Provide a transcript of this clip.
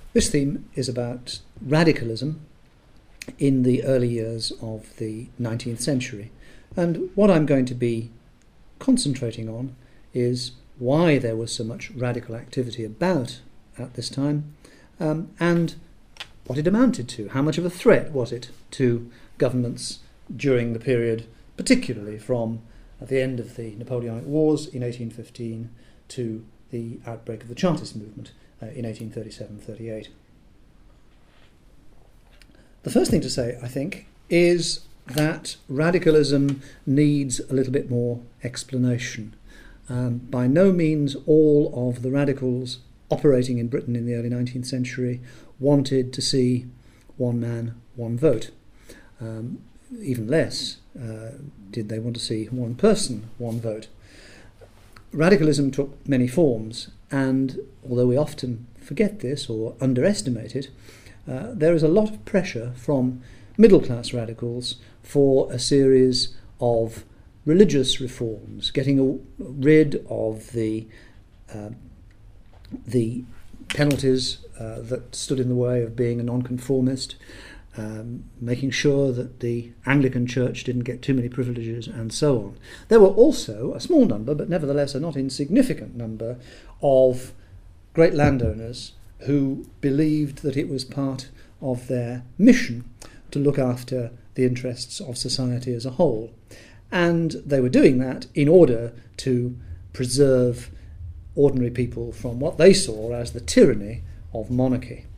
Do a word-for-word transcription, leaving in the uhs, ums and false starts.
This theme is about radicalism in the early years of the nineteenth century. And what I'm going to be concentrating on is why there was so much radical activity about at this time, um, and what it amounted to. How much of a threat was it to governments during the period, particularly from at the end of the Napoleonic Wars in eighteen fifteen to the outbreak of the Chartist movement uh, in eighteen thirty-seven thirty-eight. The first thing to say, I think, is that radicalism needs a little bit more explanation. Um, by no means all of the radicals operating in Britain in the early nineteenth century wanted to see one man, one vote. Um, even less uh, did they want to see one person, one vote. Radicalism took many forms, and although we often forget this or underestimate it, uh, there is a lot of pressure from middle-class radicals for a series of religious reforms, getting rid of the uh, the penalties uh, that stood in the way of being a nonconformist, um, making sure that the Anglican Church didn't get too many privileges, and so on. There were also a small number, but nevertheless a not insignificant number, of great landowners who believed that it was part of their mission to look after the interests of society as a whole. And they were doing that in order to preserve ordinary people from what they saw as the tyranny of monarchy.